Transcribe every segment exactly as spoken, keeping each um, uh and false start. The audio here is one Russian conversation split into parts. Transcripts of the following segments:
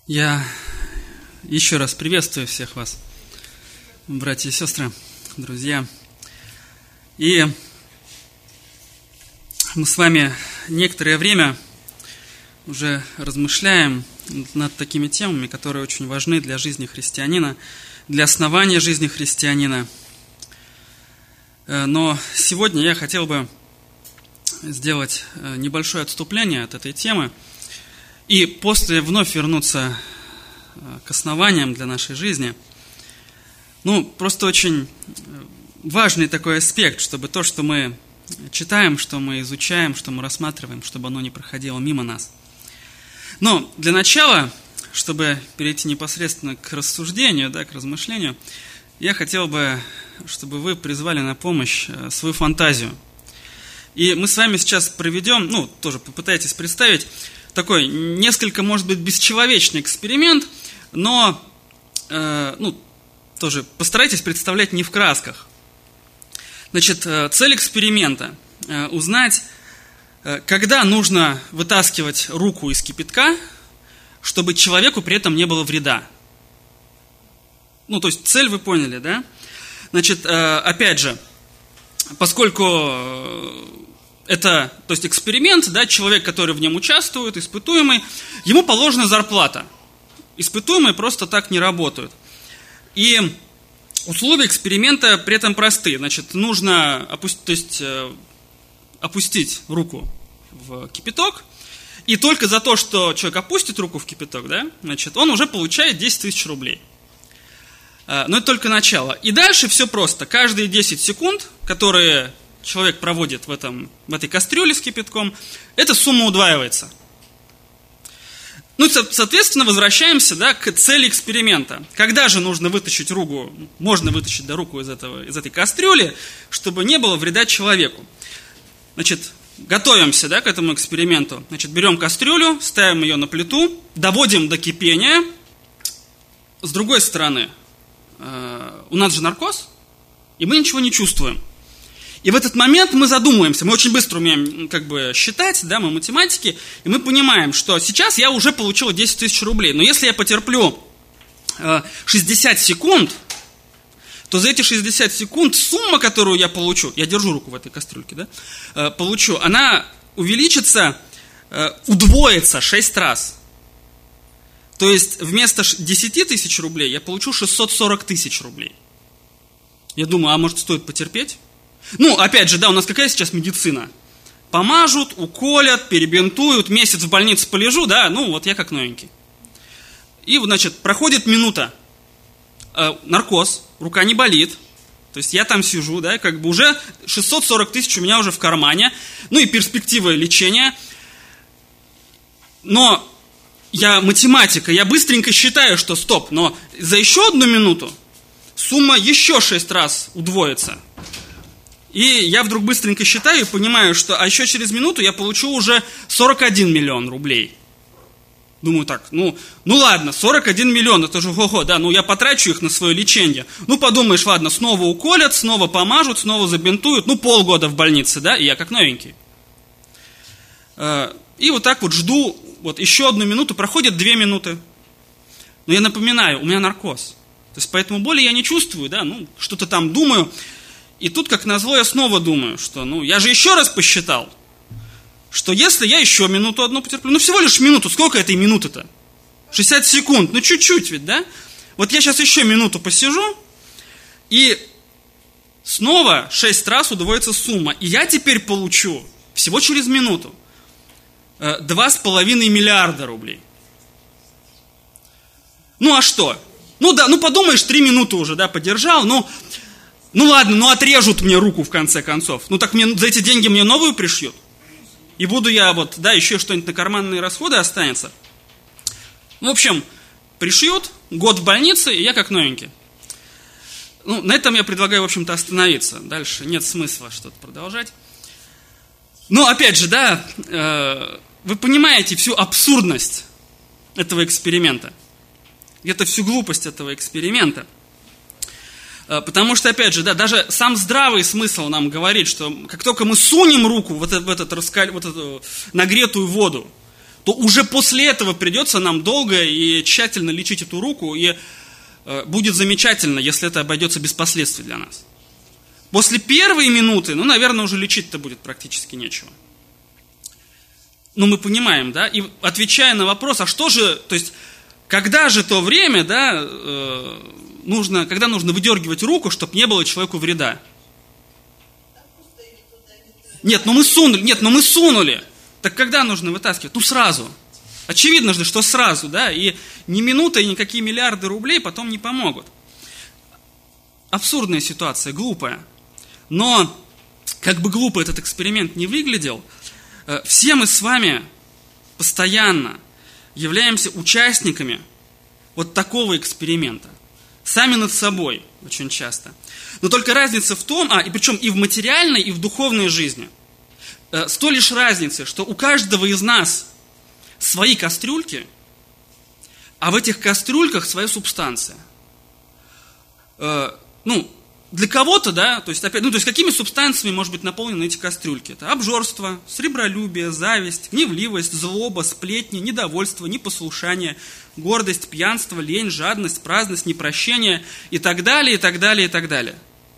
Я еще раз приветствую всех вас, братья и сестры, друзья. И мы с вами некоторое время уже размышляем над такими темами, которые очень важны для жизни христианина, для основания жизни христианина. Но сегодня я хотел бы сделать небольшое отступление от этой темы и после вновь вернуться к основаниям для нашей жизни. Ну, просто очень важный такой аспект, чтобы то, что мы читаем, что мы изучаем, что мы рассматриваем, чтобы оно не проходило мимо нас. Но для начала, чтобы перейти непосредственно к рассуждению, да, к размышлению, я хотел бы, чтобы вы призвали на помощь свою фантазию. И мы с вами сейчас проведем, ну, тоже попытайтесь представить, такой несколько, может быть, бесчеловечный эксперимент, но, э, ну, тоже постарайтесь представлять не в красках. Значит, цель эксперимента – узнать, когда нужно вытаскивать руку из кипятка, чтобы человеку при этом не было вреда. Ну, то есть цель вы поняли, да? Значит, опять же, поскольку это, то есть эксперимент, да, человек, который в нем участвует, испытуемый, ему положена зарплата. Испытуемые просто так не работают. И условия эксперимента при этом просты. Значит, нужно опустить, то есть, опустить руку в кипяток, и только за то, что человек опустит руку в кипяток, да, значит, он уже получает десять тысяч рублей. Но это только начало. И дальше все просто. Каждые десять секунд, которые человек проводит в, этом, в этой кастрюле с кипятком, эта сумма удваивается. Ну, соответственно, возвращаемся, да, к цели эксперимента. Когда же нужно вытащить руку, можно вытащить да, руку из, этого, из этой кастрюли, чтобы не было вреда человеку. Значит, готовимся, да, к этому эксперименту. Значит, берем кастрюлю, ставим ее на плиту, доводим до кипения. С другой стороны, э, у нас же наркоз, и мы ничего не чувствуем. И в этот момент мы задумываемся, мы очень быстро умеем как бы считать, да, мы математики, и мы понимаем, что сейчас я уже получил десять тысяч рублей, но если я потерплю э, шестьдесят секунд, то за эти шестьдесят секунд сумма, которую я получу, я держу руку в этой кастрюльке, да, э, получу, она увеличится, э, удвоится шесть раз. То есть вместо десять тысяч рублей я получу шестьсот сорок тысяч рублей. Я думаю, а может стоит потерпеть? Ну, опять же, да, у нас какая сейчас медицина? Помажут, уколят, перебинтуют, месяц в больнице полежу, да, ну, вот я как новенький. И, значит, проходит минута, э, наркоз, рука не болит, то есть я там сижу, да, как бы уже шестьсот сорок тысяч у меня уже в кармане, ну и перспектива лечения. Но я математика, я быстренько считаю, что стоп, но за еще одну минуту сумма еще шесть раз удвоится. И я вдруг быстренько считаю и понимаю, что а еще через минуту я получу уже сорок один миллион рублей. Думаю так, ну, ну ладно, сорок один миллион, это же хо-хо, да, ну я потрачу их на свое лечение. Ну подумаешь, ладно, снова уколят, снова помажут, снова забинтуют, ну полгода в больнице, да, и я как новенький. И вот так вот жду, вот еще одну минуту, проходит две минуты. Но я напоминаю, у меня наркоз. То есть поэтому боли я не чувствую, да, ну что-то там думаю. И тут, как назло, я снова думаю, что, ну, я же еще раз посчитал, что если я еще минуту одну потерплю, ну, всего лишь минуту, сколько этой минуты-то? шестьдесят секунд, ну, чуть-чуть ведь, да? Вот я сейчас еще минуту посижу, и снова шесть раз удвоится сумма. И я теперь получу, всего через минуту, два с половиной миллиарда рублей. Ну, а что? Ну, да, ну, подумаешь, три минуты уже, да, подержал, ну... Ну ладно, ну отрежут мне руку в конце концов. Ну так мне за эти деньги мне новую пришьют. И буду я вот, да, еще что-нибудь на карманные расходы останется. В общем, пришьют, год в больнице, и я как новенький. Ну, на этом я предлагаю, в общем-то, остановиться. Дальше нет смысла что-то продолжать. Но, опять же, да, э, вы понимаете всю абсурдность этого эксперимента. Где-то всю глупость этого эксперимента. Потому что, опять же, да, даже сам здравый смысл нам говорит, что как только мы сунем руку в этот, в этот раскаль, вот эту нагретую воду, то уже после этого придется нам долго и тщательно лечить эту руку, и э, будет замечательно, если это обойдется без последствий для нас. После первой минуты, ну, наверное, уже лечить-то будет практически нечего. Но мы понимаем, да, и отвечая на вопрос, а что же, то есть, когда же то время, да, э, нужно, когда нужно выдергивать руку, чтобы не было человеку вреда? Нет, ну мы сунули, нет, ну мы сунули. Так когда нужно вытаскивать? Ну сразу. Очевидно же, что сразу, да, и ни минута, и никакие миллиарды рублей потом не помогут. Абсурдная ситуация, глупая. Но, как бы глупо этот эксперимент не выглядел, все мы с вами постоянно являемся участниками вот такого эксперимента. Сами над собой очень часто. Но только разница в том, а, и причем и в материальной, и в духовной жизни, э, с той лишь разницей, что у каждого из нас свои кастрюльки, а в этих кастрюльках своя субстанция. Э, ну, для кого-то, да, то есть, опять, ну, то есть, какими субстанциями может быть наполнены эти кастрюльки? Это обжорство, сребролюбие, зависть, гневливость, злоба, сплетни, недовольство, непослушание, гордость, пьянство, лень, жадность, праздность, непрощение и так далее, и так далее, и так далее.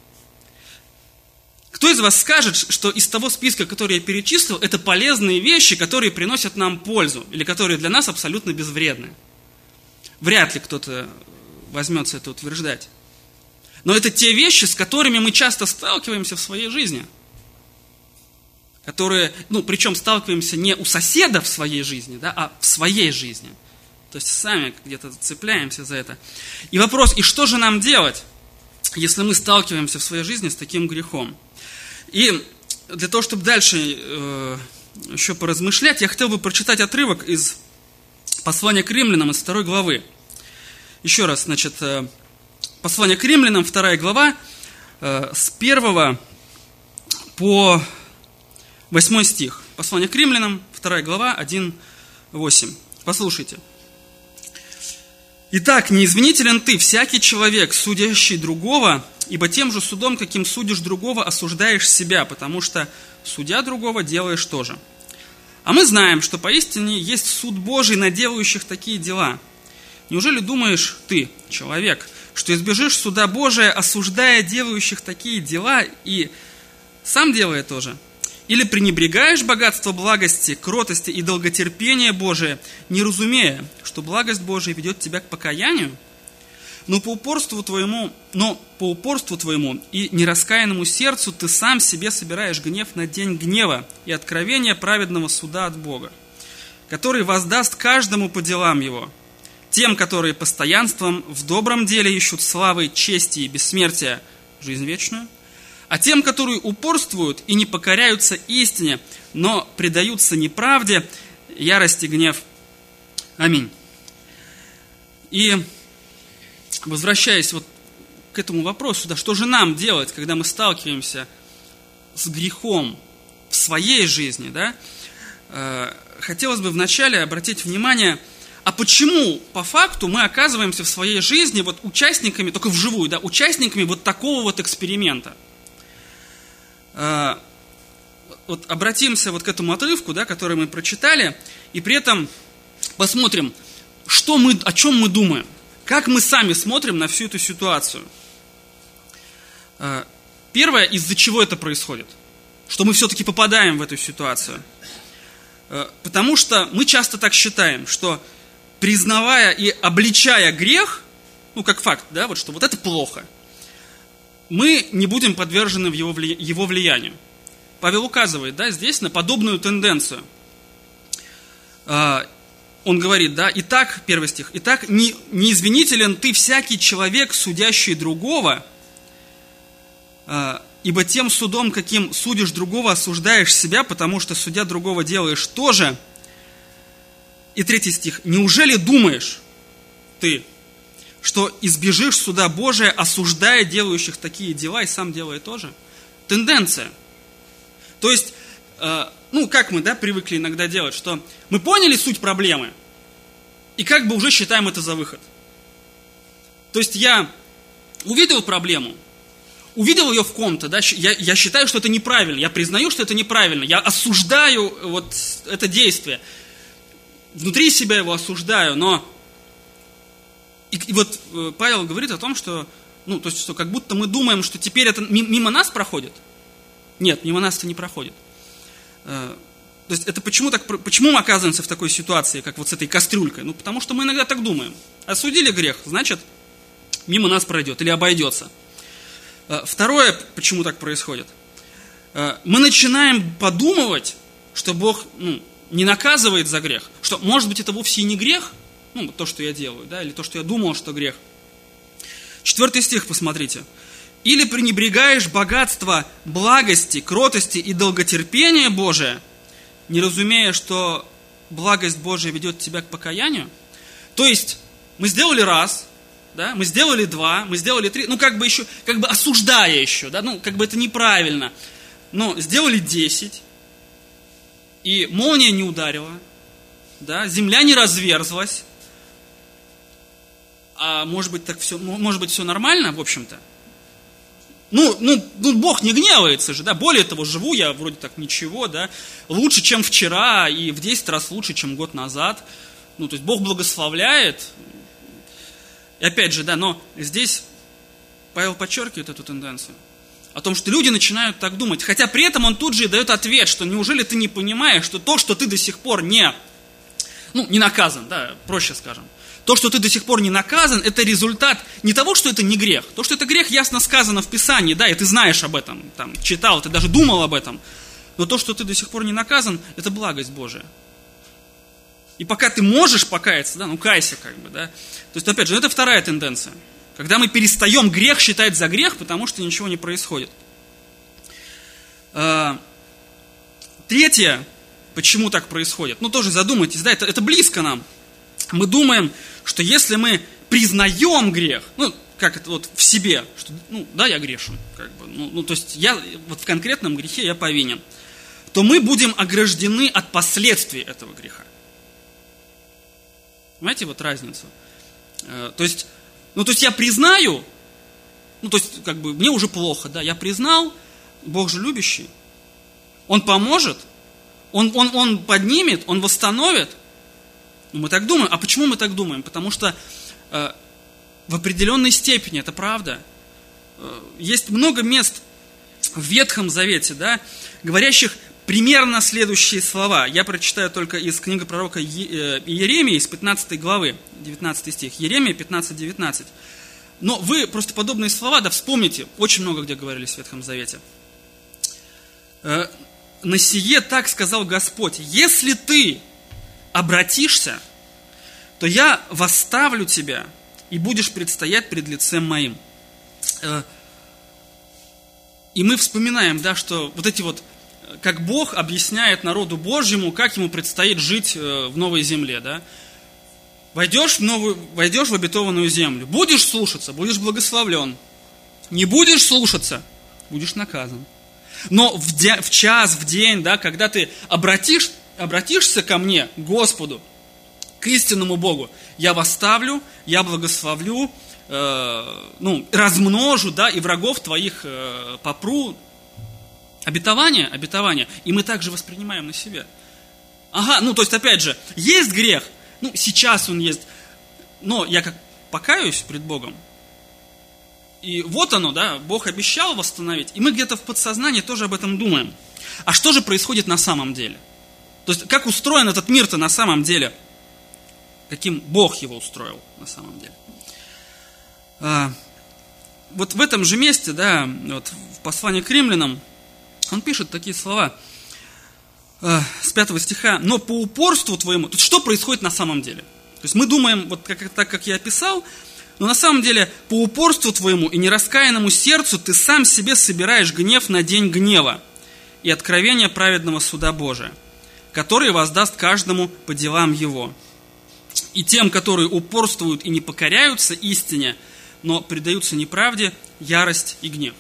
Кто из вас скажет, что из того списка, который я перечислил, это полезные вещи, которые приносят нам пользу, или которые для нас абсолютно безвредны? Вряд ли кто-то возьмется это утверждать. Но это те вещи, с которыми мы часто сталкиваемся в своей жизни. Которые, ну, причем сталкиваемся не у соседа в своей жизни, да, а в своей жизни. То есть сами где-то цепляемся за это. И вопрос, и что же нам делать, если мы сталкиваемся в своей жизни с таким грехом? И для того, чтобы дальше э, еще поразмышлять, я хотел бы прочитать отрывок из послания к римлянам из второй главы. Еще раз, значит, э, послание к римлянам, вторая глава, э, с первого по восьмой стих. Послание к римлянам, вторая глава, один восемь. Послушайте. «Итак, не извинителен ты, всякий человек, судящий другого, ибо тем же судом, каким судишь другого, осуждаешь себя, потому что, судя другого, делаешь то же. А мы знаем, что поистине есть суд Божий на делающих такие дела. Неужели думаешь ты, человек, что избежишь суда Божия, осуждая делающих такие дела, и сам делая то же? Или пренебрегаешь богатство благости, кротости и долготерпения Божия, не разумея, что благость Божия ведет тебя к покаянию? Но по упорству твоему, но по упорству твоему и нераскаянному сердцу ты сам себе собираешь гнев на день гнева и откровения праведного суда от Бога, который воздаст каждому по делам его, тем, которые постоянством в добром деле ищут славы, чести и бессмертия, жизнь вечную, а тем, которые упорствуют и не покоряются истине, но предаются неправде, ярость и гнев. Аминь». И возвращаясь вот к этому вопросу, да, что же нам делать, когда мы сталкиваемся с грехом в своей жизни, да, э, хотелось бы вначале обратить внимание, а почему по факту мы оказываемся в своей жизни вот участниками, только вживую, да, участниками вот такого вот эксперимента. Э, вот обратимся вот к этому отрывку, да, который мы прочитали, и при этом посмотрим, что мы, о чем мы думаем. Как мы сами смотрим на всю эту ситуацию? Первое, из-за чего это происходит? Что мы все-таки попадаем в эту ситуацию. Потому что мы часто так считаем, что признавая и обличая грех, ну как факт, да, вот что вот это плохо, мы не будем подвержены его влиянию. Павел указывает, да, здесь на подобную тенденцию. Он говорит, да, итак, первый стих, итак, не, не извинителен ты всякий человек, судящий другого, э, ибо тем судом, каким судишь другого, осуждаешь себя, потому что, судя другого, делаешь то же. И третий стих, неужели думаешь ты, что избежишь суда Божия, осуждая делающих такие дела, и сам делая то же? Тенденция. То есть, э, ну, как мы, да, привыкли иногда делать, что мы поняли суть проблемы, и как бы уже считаем это за выход. То есть я увидел проблему, увидел ее в ком-то, да, я, я считаю, что это неправильно, я признаю, что это неправильно, я осуждаю вот это действие. внутри себя его осуждаю, но... И, и вот Павел говорит о том, что, ну, то есть, что как будто мы думаем, что теперь это мимо нас проходит. Нет, мимо нас это не проходит. То есть это почему, так, почему мы оказываемся в такой ситуации, как вот с этой кастрюлькой? Ну, потому что мы иногда так думаем. Осудили грех, значит, мимо нас пройдет или обойдется. Второе, почему так происходит. Мы начинаем подумывать, что Бог, ну, не наказывает за грех. Что, может быть, это вовсе и не грех, ну, то, что я делаю, да, или то, что я думал, что грех. Четвертый стих, посмотрите. «Или пренебрегаешь богатство благости, кротости и долготерпения Божия, не разумея, что благость Божия ведет тебя к покаянию». То есть, мы сделали раз, да, мы сделали два, мы сделали три, ну, как бы еще, как бы осуждая еще, да, ну, как бы это неправильно, но сделали десять, и молния не ударила, да, земля не разверзлась, а может быть, так все, может быть, все нормально, в общем-то. Ну, ну, ну, Бог не гневается же, да, более того, живу я вроде так ничего, да, лучше, чем вчера, и в десять раз лучше, чем год назад. Ну, то есть Бог благословляет. И опять же, да, но здесь Павел подчеркивает эту тенденцию. О том, что люди начинают так думать. Хотя при этом он тут же и дает ответ, что неужели ты не понимаешь, что то, что ты до сих пор не, ну, не наказан, да, проще скажем. То, что ты до сих пор не наказан, это результат не того, что это не грех. То, что это грех, ясно сказано в Писании, да, и ты знаешь об этом, там, читал, ты даже думал об этом. Но то, что ты до сих пор не наказан, это благость Божия. И пока ты можешь покаяться, да, ну кайся как бы, да. То есть, опять же, это вторая тенденция. Когда мы перестаем грех считать за грех, потому что ничего не происходит. Третье, почему так происходит? Ну, тоже задумайтесь, да, это, это близко нам. Мы думаем, что если мы признаем грех, ну, как это вот в себе, что, ну, да, я грешен, как бы, ну, ну, то есть я вот в конкретном грехе я повинен, то мы будем ограждены от последствий этого греха. Понимаете вот разницу? Э, то есть, ну, то есть я признаю, ну, то есть, как бы, мне уже плохо, да, я признал, Бог же любящий, Он поможет, Он, он, он поднимет, Он восстановит. Мы так думаем. А почему мы так думаем? Потому что э, в определенной степени, это правда, э, есть много мест в Ветхом Завете, да, говорящих примерно следующие слова. Я прочитаю только из книги пророка Иеремии, из пятнадцатой главы, девятнадцатый стих. Иеремия пятнадцать девятнадцать. Но вы просто подобные слова, да, вспомните, очень много где говорились в Ветхом Завете. Э, «На сие так сказал Господь, если ты обратишься, то я восставлю тебя, и будешь предстоять пред лицем моим». И мы вспоминаем, да, что вот эти вот, как Бог объясняет народу Божьему, как ему предстоит жить в новой земле, да. Войдешь в новую, войдешь в обетованную землю, будешь слушаться, будешь благословлен. Не будешь слушаться, будешь наказан. Но в, де, в час, в день, да, когда ты обратишь, обратишься ко мне, Господу, к истинному Богу, я восставлю, я благословлю, э, ну, размножу, да, и врагов твоих э, попру. Обетование, обетование. И мы также воспринимаем на себя. Ага, ну, то есть, опять же, есть грех, ну, сейчас он есть, но я как покаюсь пред Богом, и вот оно, да, Бог обещал восстановить, и мы где-то в подсознании тоже об этом думаем. А что же происходит на самом деле? То есть, как устроен этот мир-то на самом деле? Каким Бог его устроил на самом деле? А, вот в этом же месте, да, вот в послании к римлянам, он пишет такие слова а, с пятого стиха. «Но по упорству твоему...» Тут что происходит на самом деле? То есть, мы думаем, вот как, так, как я описал, но на самом деле по упорству твоему и нераскаянному сердцу ты сам себе собираешь гнев на день гнева и откровение праведного суда Божия, который воздаст каждому по делам его. И тем, которые упорствуют и не покоряются истине, но предаются неправде, ярость и гнев».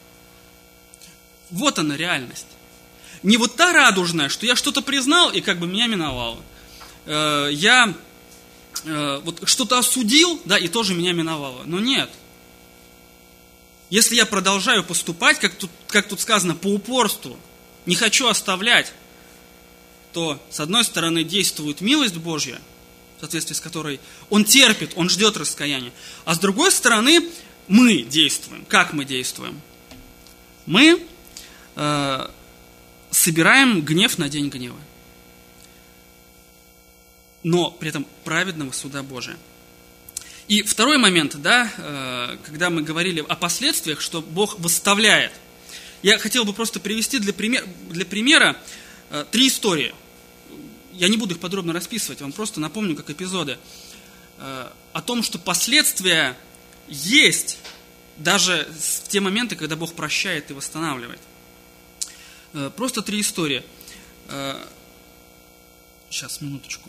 Вот она реальность. Не вот та радужная, что я что-то признал и как бы меня миновало. Я вот что-то осудил, да, и тоже меня миновало. Но нет. Если я продолжаю поступать, как тут, как тут сказано, по упорству, не хочу оставлять, то, с одной стороны, действует милость Божья, в соответствии с которой Он терпит, Он ждет раскаяния, а с другой стороны, мы действуем. Как мы действуем? Мы э, собираем гнев на день гнева, но при этом праведного суда Божия. И второй момент, да, э, когда мы говорили о последствиях, что Бог восставляет. Я хотел бы просто привести для, пример, для примера э, три истории. Я не буду их подробно расписывать, вам просто напомню, как эпизоды. Э, о том, что последствия есть даже в те моменты, когда Бог прощает и восстанавливает. Э, просто три истории. Э, сейчас, минуточку.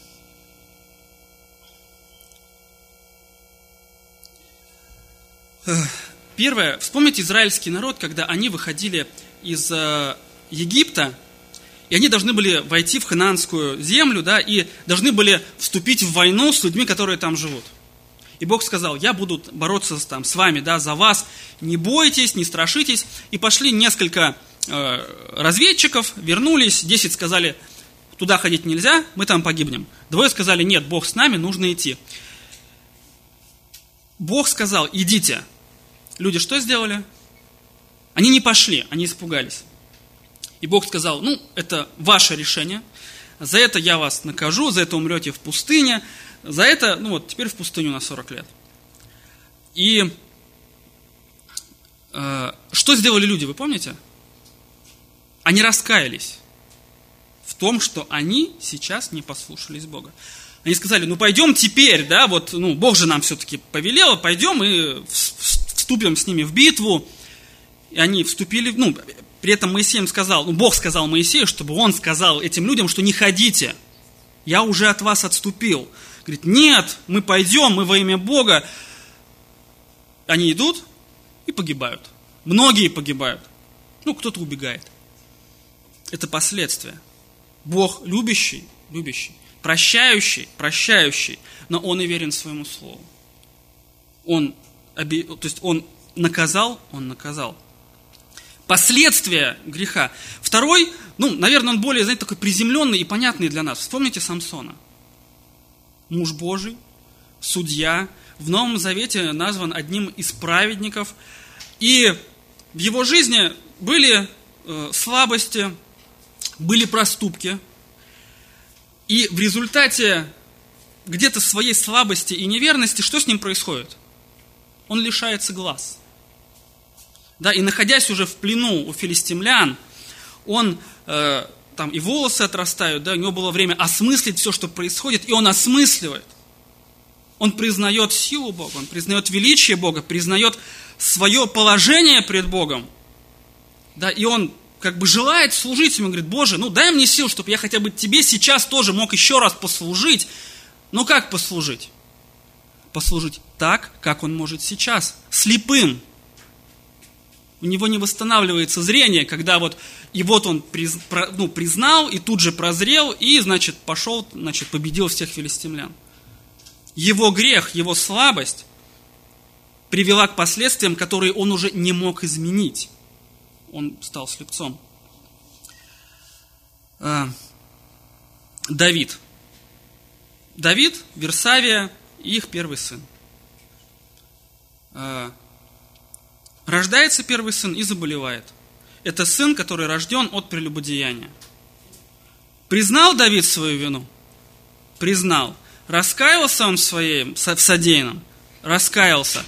Первое. Вспомните израильский народ, когда они выходили из Египта, и они должны были войти в ханаанскую землю, да, и должны были вступить в войну с людьми, которые там живут. И Бог сказал: я буду бороться там, с вами, да, за вас, не бойтесь, не страшитесь. И пошли несколько э, разведчиков, вернулись, десять сказали: туда ходить нельзя, мы там погибнем. Двое сказали: нет, Бог с нами, нужно идти. Бог сказал: идите. Люди что сделали? Они не пошли, они испугались. И Бог сказал: ну, это ваше решение, за это я вас накажу, за это умрете в пустыне, за это, ну вот, теперь в пустыню на сорок лет. И э, что сделали люди, вы помните? Они раскаялись в том, что они сейчас не послушались Бога. Они сказали: ну, пойдем теперь, да, вот, ну, Бог же нам все-таки повелел, пойдем и вступим с ними в битву. И они вступили, ну, при этом Моисей им сказал, ну, Бог сказал Моисею, чтобы он сказал этим людям, что не ходите, я уже от вас отступил. Говорит: нет, мы пойдем, мы во имя Бога. Они идут и погибают. Многие погибают. Ну, кто-то убегает. Это последствия. Бог любящий, любящий, прощающий, прощающий, но Он и верен своему слову. Он, то есть Он наказал, Он наказал. Последствия греха. Второй, ну, наверное, он более, знаете, такой приземленный и понятный для нас. Вспомните Самсона. Муж Божий, судья, в Новом Завете назван одним из праведников. И в его жизни были э, слабости, были проступки. И в результате где-то своей слабости и неверности, что с ним происходит? Он лишается глаз. Да, и находясь уже в плену у филистимлян, он, э, там и волосы отрастают, да, у него было время осмыслить все, что происходит, и он осмысливает. Он признает силу Бога, он признает величие Бога, признает свое положение пред Богом. Да, и он как бы желает служить ему, говорит: Боже, ну дай мне сил, чтобы я хотя бы тебе сейчас тоже мог еще раз послужить. Ну как послужить? Послужить так, как он может сейчас, слепым. У него не восстанавливается зрение, когда вот, и вот он приз, про, ну, признал, и тут же прозрел, и, значит, пошел, значит, победил всех филистимлян. Его грех, его слабость привела к последствиям, которые он уже не мог изменить. Он стал слепцом. А, Давид. Давид, Версавия и их первый сын. А, Рождается первый сын и заболевает. Это сын, который рожден от прелюбодеяния. Признал Давид свою вину? Признал. Раскаялся он в своем, в содеянном? Раскаялся.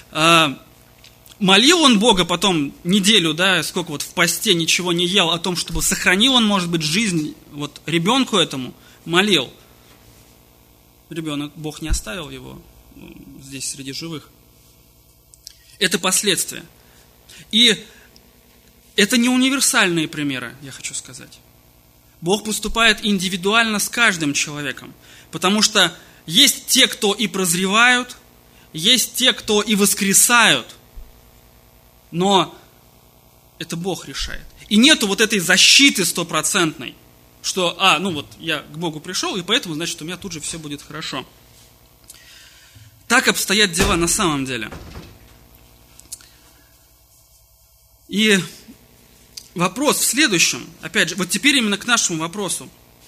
Молил он Бога потом неделю, да, сколько вот в посте ничего не ел, о том, чтобы сохранил он, может быть, жизнь вот ребенку этому? Молил. Ребенок, Бог не оставил его здесь среди живых. Это последствия. И это не универсальные примеры, я хочу сказать. Бог поступает индивидуально с каждым человеком, потому что есть те, кто и прозревают, есть те, кто и воскресают, но это Бог решает. И нету вот этой защиты стопроцентной, что, а, ну вот я к Богу пришел, и поэтому, значит, у меня тут же все будет хорошо. Так обстоят дела на самом деле. И вопрос в следующем, опять же, вот теперь именно к нашему вопросу.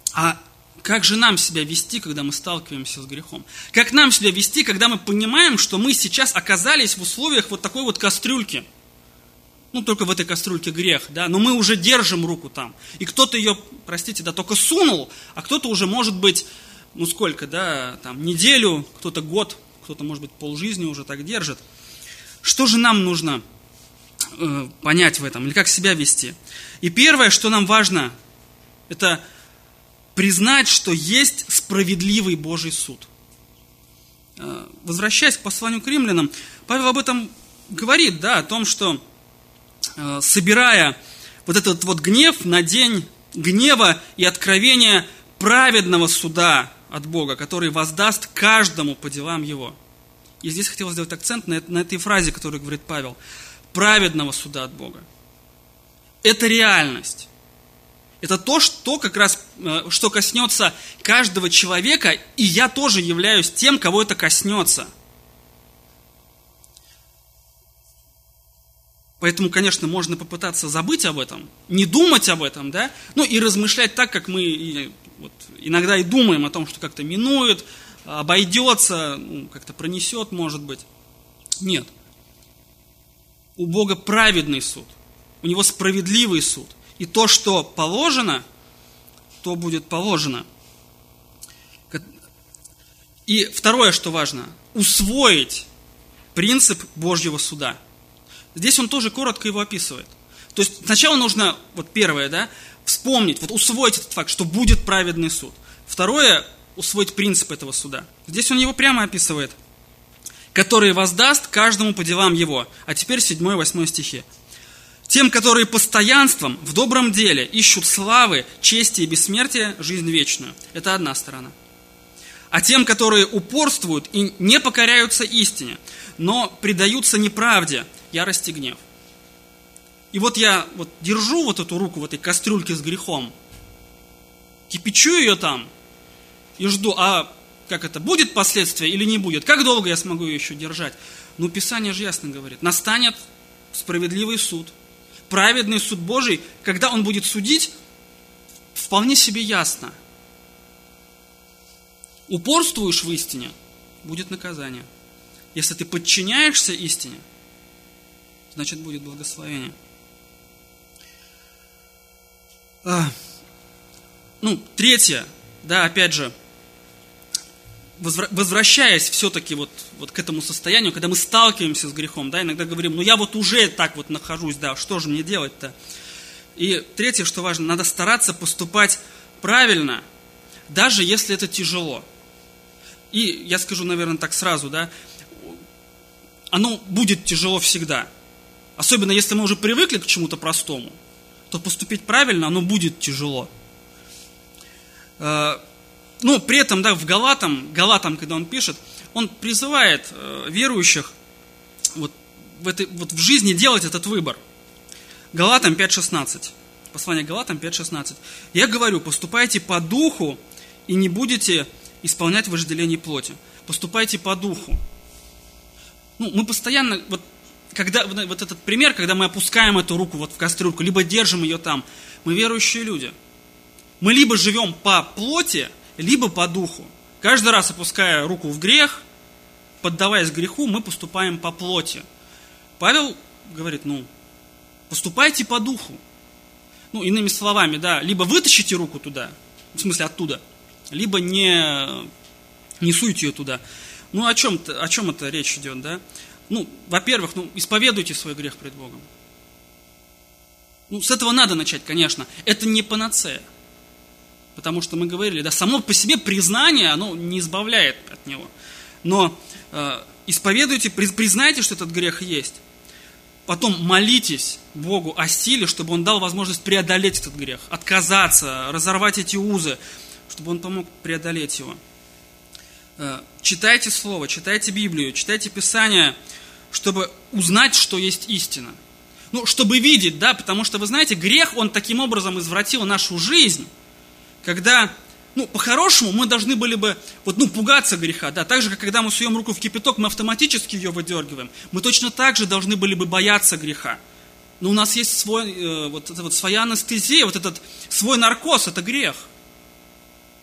А как же нам себя вести, когда мы сталкиваемся с грехом? Как нам себя вести, когда мы понимаем, что мы сейчас оказались в условиях вот такой вот кастрюльки? Ну, только в этой кастрюльке грех, да, но мы уже держим руку там. И кто-то ее, простите, да, только сунул, а кто-то уже, может быть, ну сколько, да, там, неделю, кто-то год, кто-то, может быть, полжизни уже так держит. Что же нам нужно э, понять в этом, или как себя вести? И первое, что нам важно, это признать, что есть справедливый Божий суд. Э, возвращаясь к посланию к римлянам, Павел об этом говорит, да, о том, что э, собирая вот этот вот гнев на день гнева и откровения праведного суда от Бога, который воздаст каждому по делам его. И здесь хотел сделать акцент на, на этой фразе, которую говорит Павел. Праведного суда от Бога. Это реальность. Это то, что как раз, что коснется каждого человека, и я тоже являюсь тем, кого это коснется. Поэтому, конечно, можно попытаться забыть об этом, не думать об этом, да, ну и размышлять так, как мы и, вот, иногда и думаем о том, что как-то минует, обойдется, ну, как-то пронесет, может быть. Нет. У Бога праведный суд, у Него справедливый суд. И то, что положено, то будет положено. И второе, что важно, усвоить принцип Божьего суда. Здесь он тоже коротко его описывает. То есть сначала нужно, вот первое, да, вспомнить, вот усвоить этот факт, что будет праведный суд. Второе, усвоить принцип этого суда. Здесь он его прямо описывает. Который воздаст каждому по делам его. А теперь седьмой, восьмой стихи. Тем, которые постоянством в добром деле ищут славы, чести и бессмертия, жизнь вечную. Это одна сторона. А тем, которые упорствуют и не покоряются истине, но предаются неправде, ярость и гнев. И вот я вот держу вот эту руку в этой кастрюльке с грехом, кипячу ее там и жду, а как это, будет последствия или не будет? Как долго я смогу ее еще держать? Ну, Писание же ясно говорит, настанет справедливый суд, праведный суд Божий, когда Он будет судить, вполне себе ясно. Упорствуешь в истине, будет наказание. Если ты подчиняешься истине, значит будет благословение. А, ну, третье, да, опять же, возвращаясь все-таки вот, вот к этому состоянию, когда мы сталкиваемся с грехом, да, иногда говорим, ну я вот уже так вот нахожусь, да, что же мне делать-то? И третье, что важно, надо стараться поступать правильно, даже если это тяжело. И я скажу, наверное, так сразу, да, оно будет тяжело всегда. Особенно если мы уже привыкли к чему-то простому, то поступить правильно, оно будет тяжело. Ну, при этом, да, в Галатам, Галатам, когда он пишет, он призывает э, верующих вот в, этой, вот в жизни делать этот выбор. Галатам пять шестнадцать. Послание Галатам пять шестнадцать. «Я говорю, поступайте по духу и не будете исполнять вожделение плоти». Поступайте по духу. Ну, мы постоянно, вот, когда, вот этот пример, когда мы опускаем эту руку вот в кастрюльку, либо держим ее там, мы верующие люди. Мы либо живем по плоти, либо по духу. Каждый раз, опуская руку в грех, поддаваясь греху, мы поступаем по плоти. Павел говорит, ну, поступайте по духу. Ну, иными словами, да, либо вытащите руку туда, в смысле оттуда, либо не, не суйте ее туда. Ну, о чем, о чем это речь идет, да? Ну, во-первых, ну, исповедуйте свой грех пред Богом. Ну, с этого надо начать, конечно. Это не панацея. Потому что мы говорили, да, само по себе признание, оно не избавляет от него. Но э, исповедуйте, признайте, что этот грех есть. Потом молитесь Богу о силе, чтобы Он дал возможность преодолеть этот грех, отказаться, разорвать эти узы, чтобы Он помог преодолеть его. Э, читайте Слово, читайте Библию, читайте Писание, чтобы узнать, что есть истина. Ну, чтобы видеть, да, потому что, вы знаете, грех, он таким образом извратил нашу жизнь, когда, ну, по-хорошему мы должны были бы, вот, ну, пугаться греха, да, так же, как когда мы суем руку в кипяток, мы автоматически ее выдергиваем. Мы точно так же должны были бы бояться греха. Но у нас есть свой, э, вот, это вот своя анестезия, вот этот свой наркоз, это грех.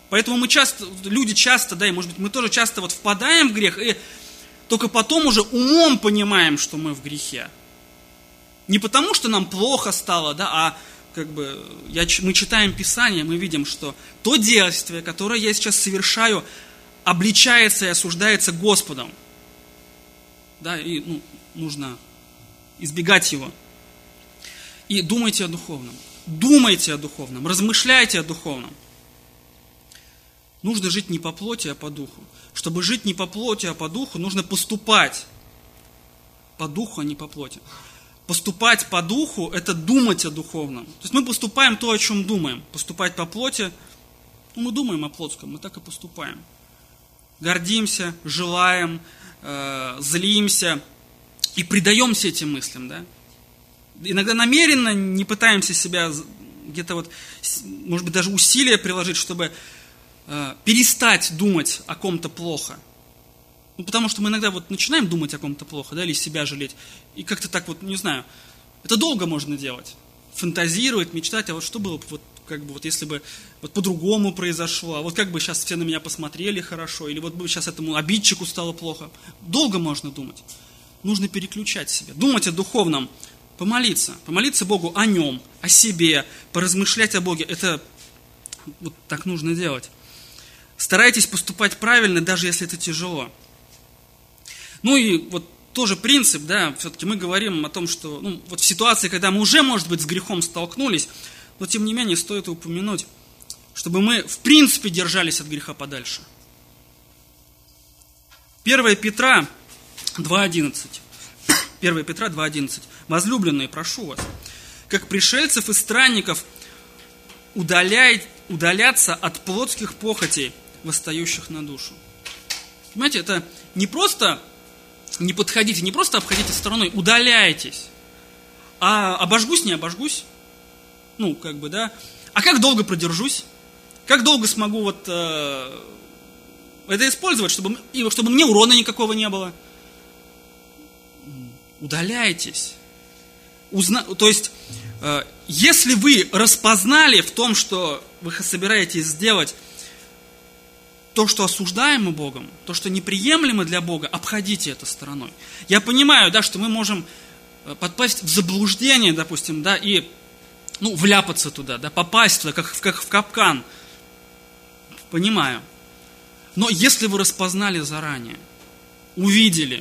Поэтому мы часто, люди часто, да, и может быть мы тоже часто вот впадаем в грех, и только потом уже умом понимаем, что мы в грехе. Не потому, что нам плохо стало, да, а как бы я, мы читаем Писание, мы видим, что то действие, которое я сейчас совершаю, обличается и осуждается Господом. Да, и ну, нужно избегать его. И думайте о духовном. Думайте о духовном, размышляйте о духовном. Нужно жить не по плоти, а по духу. Чтобы жить не по плоти, а по духу, нужно поступать по духу, а не по плоти. Поступать по духу – это думать о духовном. То есть мы поступаем то, о чем думаем. Поступать по плоти, ну, мы думаем о плотском, мы так и поступаем. Гордимся, желаем, э, злимся и предаемся этим мыслям, да? Иногда намеренно не пытаемся себя где-то вот, может быть, даже усилия приложить, чтобы э, перестать думать о ком-то плохо. Ну, потому что мы иногда вот начинаем думать о ком-то плохо, да, или себя жалеть, и как-то так вот, не знаю, это долго можно делать. Фантазировать, мечтать, а вот что было бы, вот, как бы, вот если бы вот по-другому произошло, а вот как бы сейчас все на меня посмотрели хорошо, или вот бы сейчас этому обидчику стало плохо. Долго можно думать. Нужно переключать себя, думать о духовном, помолиться, помолиться Богу о нем, о себе, поразмышлять о Боге. Это вот так нужно делать. Старайтесь поступать правильно, даже если это тяжело. Ну и вот тоже принцип, да, все-таки мы говорим о том, что ну, вот в ситуации, когда мы уже, может быть, с грехом столкнулись, но тем не менее стоит упомянуть, чтобы мы в принципе держались от греха подальше. первое Петра два одиннадцать. первое Петра два одиннадцать. Возлюбленные, прошу вас, как пришельцев и странников, удаляй, удаляться от плотских похотей, восстающих на душу. Понимаете, это не просто не подходите, не просто обходите стороной, удаляйтесь, а обожгусь, не обожгусь, ну, как бы, да, а как долго продержусь, как долго смогу вот э, это использовать, чтобы, чтобы мне урона никакого не было. Удаляйтесь. Узна... То есть, э, если вы распознали в том, что вы собираетесь сделать, то, что осуждаемо Богом, то, что неприемлемо для Бога, обходите это стороной. Я понимаю, да, что мы можем подпасть в заблуждение, допустим, да, и ну, вляпаться туда, да, попасть туда, как, как в капкан. Понимаю. Но если вы распознали заранее, увидели,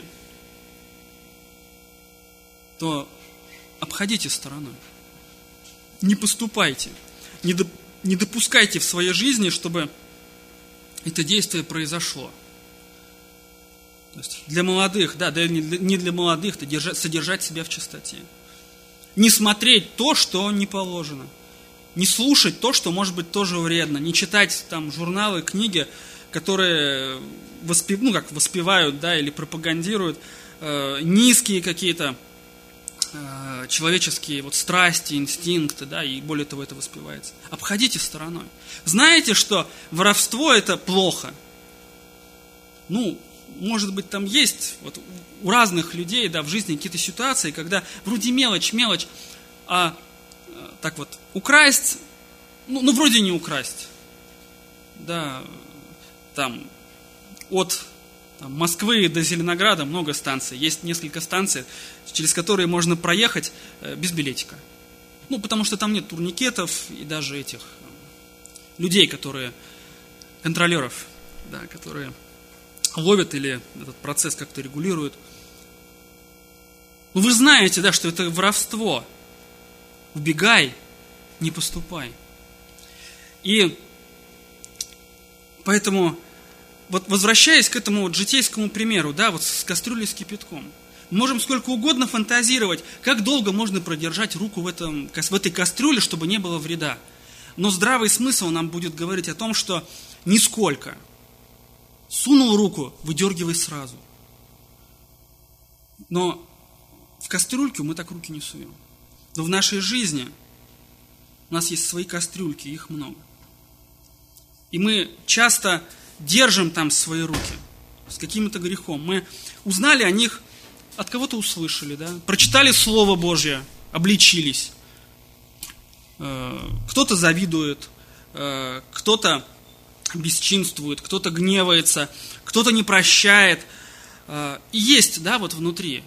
то обходите стороной. Не поступайте. Не, доп, не допускайте в своей жизни, чтобы это действие произошло. То есть для молодых, да, да не для, не для молодых, то держать, содержать себя в чистоте. Не смотреть то, что не положено. Не слушать то, что может быть тоже вредно. Не читать там журналы, книги, которые воспев, ну, как воспевают, да, или пропагандируют э, низкие какие-то э, человеческие вот, страсти, инстинкты, да, и более того это воспевается. Обходите стороной. Знаете, что воровство это плохо? Ну, может быть, там есть вот, у разных людей, да, в жизни какие-то ситуации, когда вроде мелочь, мелочь, а э, так вот украсть, ну, ну вроде не украсть, да, там от там, Москвы до Зеленограда много станций, есть несколько станций, через которые можно проехать э, без билетика. Ну, потому что там нет турникетов и даже этих людей, которые, контролеров, да, которые ловят или этот процесс как-то регулируют. Ну, вы знаете, да, что это воровство. Убегай, не поступай. И поэтому, вот возвращаясь к этому вот житейскому примеру, да, вот с кастрюлей с кипятком, мы можем сколько угодно фантазировать, как долго можно продержать руку в, этом, в этой кастрюле, чтобы не было вреда. Но здравый смысл нам будет говорить о том, что нисколько. Сунул руку, выдергивай сразу. Но в кастрюльку мы так руки не суем. Но в нашей жизни у нас есть свои кастрюльки, их много. И мы часто держим там свои руки с каким-то грехом. Мы узнали о них, от кого-то услышали, да? Прочитали Слово Божье, обличились. Кто-то завидует, кто-то бесчинствует, кто-то гневается, кто-то не прощает. И есть, да, вот внутри.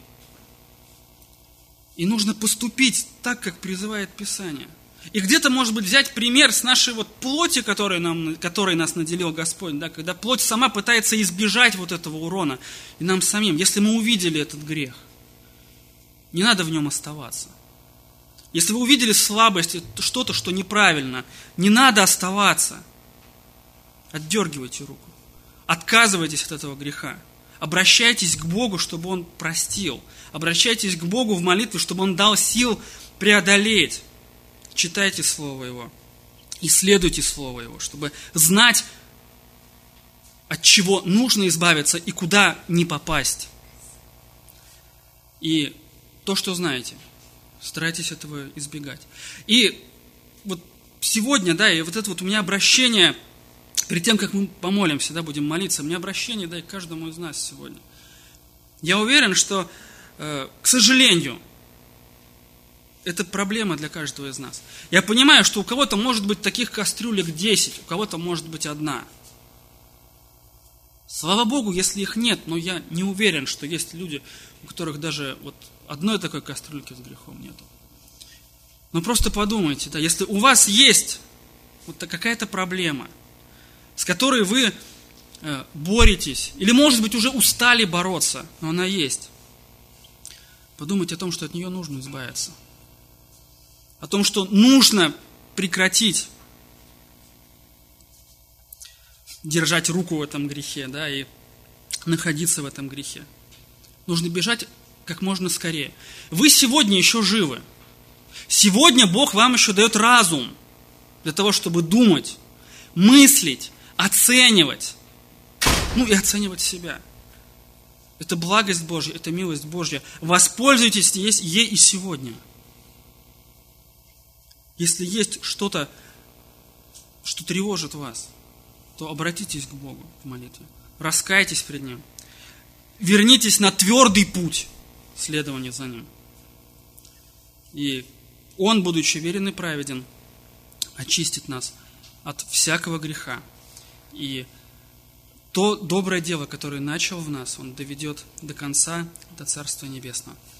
И нужно поступить так, как призывает Писание. И где-то, может быть, взять пример с нашей вот плоти, которой, нам, которой нас наделил Господь, да, когда плоть сама пытается избежать вот этого урона. И нам самим, если мы увидели этот грех, не надо в нем оставаться. Если вы увидели слабость, что-то, что неправильно, не надо оставаться. Отдергивайте руку. Отказывайтесь от этого греха. Обращайтесь к Богу, чтобы Он простил. Обращайтесь к Богу в молитве, чтобы Он дал сил преодолеть. Читайте Слово Его. Исследуйте Слово Его, чтобы знать, от чего нужно избавиться и куда не попасть. И то, что знаете, старайтесь этого избегать. И вот сегодня, да, и вот это вот у меня обращение, перед тем, как мы помолимся, да, будем молиться, у меня обращение, да, и к каждому из нас сегодня. Я уверен, что, э, к сожалению, это проблема для каждого из нас. Я понимаю, что у кого-то может быть таких кастрюлек десять, у кого-то может быть одна. Слава Богу, если их нет, но я не уверен, что есть люди, у которых даже вот одной такой кастрюльки с грехом нету. Но просто подумайте, да, если у вас есть вот какая-то проблема, с которой вы э, боретесь, или, может быть, уже устали бороться, но она есть, подумайте о том, что от нее нужно избавиться. О том, что нужно прекратить держать руку в этом грехе, да, и находиться в этом грехе. Нужно бежать как можно скорее. Вы сегодня еще живы. Сегодня Бог вам еще дает разум для того, чтобы думать, мыслить, оценивать, ну и оценивать себя. Это благость Божья, это милость Божья. Воспользуйтесь ей и сегодня. Если есть что-то, что тревожит вас, то обратитесь к Богу в молитве. Раскайтесь пред Ним. Вернитесь на твердый путь следования за Ним. И Он, будучи верен и праведен, очистит нас от всякого греха. И то доброе дело, которое начал в нас, Он доведет до конца, до Царства Небесного.